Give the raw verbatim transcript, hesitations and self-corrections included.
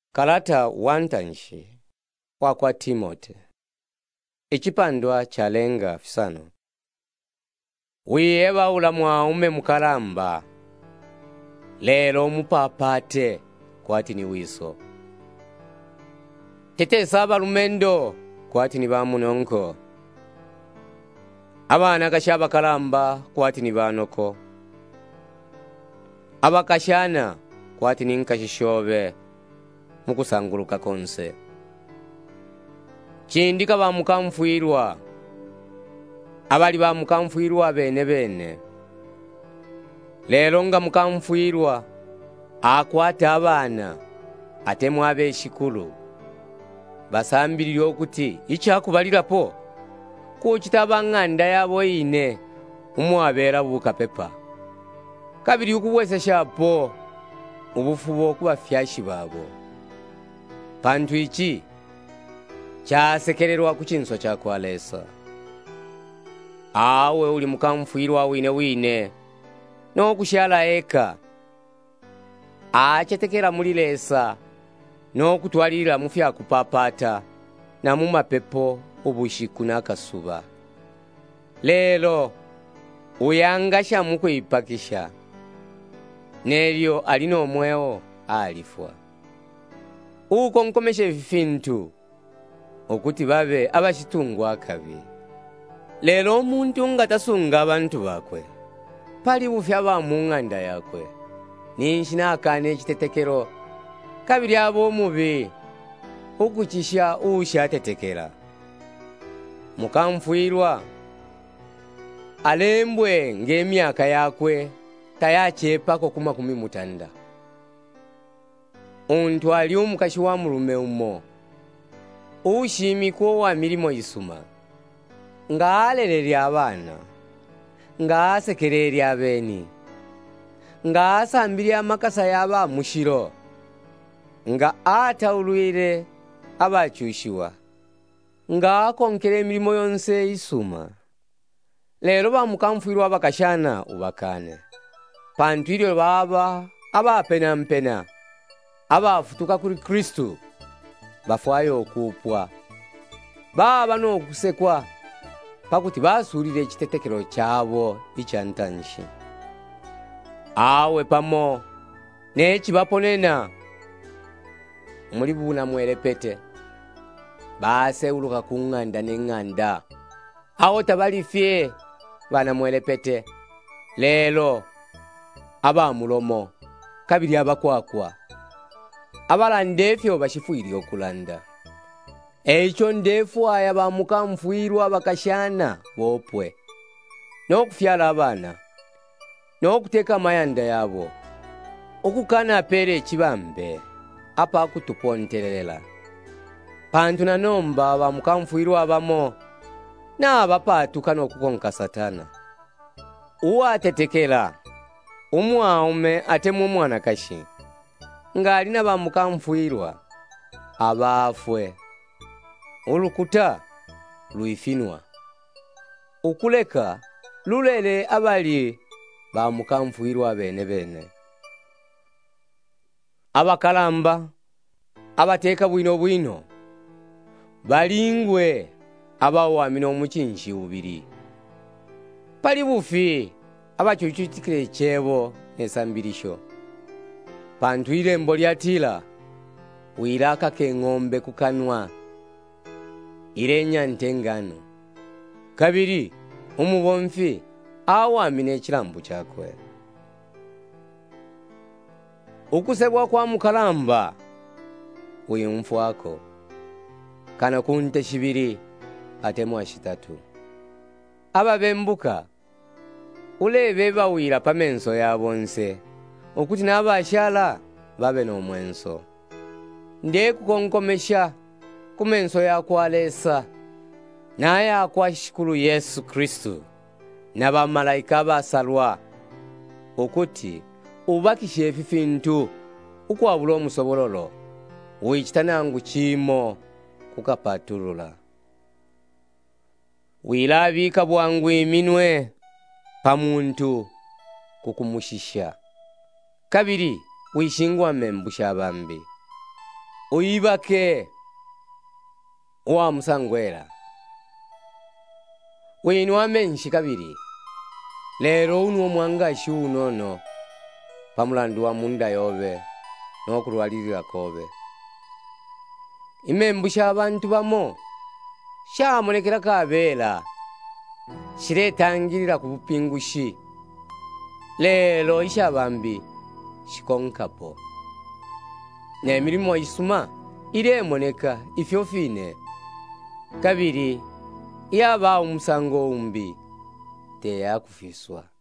Kalata wantanshi wa kwa Timote. Ichipandwa chalenga fisano. Wiyeba ulamwa ume mukalamba. Lelo mupapate kwati ni wiso. Tete saba lumendo kwati ni bamunonko. Abana kashaba kalamba kwati ni banoko. Abakashana kwati ni nkashishobe. Mukusanguluka konse. Chindika ba mukamfuirwa. Abali ba mukamfuirwa bene bene. Lelo nga mukamfuirwa akwata abana atemu abe shikulu. Basambirira okuti ichakubalira po ko kitabanganda yabo ine umwabera buka pepa. Kabiri ukuwese shapo ubufubo kuba fyashi babo. Pantu ichi chasekererwa kuchinso cha kwalesa. Awe uli mukamfuirwa wine wine no kushala eka achetekera mulilesa no kutwalira mufya kupapata na mumapepo ubushiku nakasuba. Lelo uyangasha mukuipakisha nelyo alino mweo alifwa. Uko nkomeshe vifintu okuti babe abashitungwa akabi. Lelo omuntu ngatasunga abantu bakwe pali bufya ba munganda yakwe ninshina akane kitetekero kabiri abo mubi ukuchisha usha tetekera. Mukamfuirwa alembwe ngemyaka yakwe tayachepa ko kuma kumi mutanda. Untu ali umukashi wa mulume umo ushimi ko wa milimo isuma nga aleleli abana nga asekereri abeni nga asambiri amakasa yaba mushiro nga ataulwire abachushiwa nga akonkere milimo yonse isuma. Lero ba mukamfuirwa bakashana ubakane pantu ilyo baba abapena mpena abafutuka kuri Kristu bafwayo okupwa baba no kusekwa pakuti basurire ekitetekero kyabo ichantanshi. Awe pamo nechi baponena muri buna mwelepete base uluka kunganda nenganda aho tabalifye bana mwelepete. Lelo aba mulomo kabiri abakwakwa abala ndefyo bashifuiri okulanda. Echo ndefu aya ba mukamfuirwa bakashana bopwe no kufyala abana no kuteka mayanda yabo okukana pere chibambe apa kutupontelela. Pantu na nomba ba mukamfuirwa abamo na abapatuka no kukonka satana. Uwa tetekela umwaume atemu mwana kashi ngali na ba mukamfuirwa abafwe ulukuta luifinwa ukuleka lulele abali ba mukamfuirwa bene bene. Abakalamba abateka bwino bwino balingwe abawamina omuchinshi ubiri pali bufi abachuchutikire chebo nesambirisho. Pantu ilembo lyatila wiraka ke ng'ombe kukanwa irenya ntengano. Kabiri umubomfi awamine ekirambu chakwe. Ukusebwa kwa mukalamba uyumfu wako kana kunte shibiri atemu ashitatu. Ababembuka ulebe bawira pamenso yabonse okuti nabashala babe no mwenso. Nde kukonkomesha kumenso ya kwalesa na ya kwa shikulu Yesu Kristu na ba malaika basalwa okuti ubakishe efifintu ukwabula omusobololo wichitanangu chimo kukapatulula. Wilabika bwangu iminwe pamuntu kukumushisha. Kabiri wishingwa membusha bambi uyibake wa musangwera winu wamenshi kabiri lero uno mwangashi unono pamulandu wa munda yobe nokulwalirira kobe imembu sha abantu bamo shamulekera kabela shiretangirira kubupingushi lero ishabambi shikonkapo ne milimo isuma iremoneka ifyofine kabiri yaba umusango umbi te yakufiswa.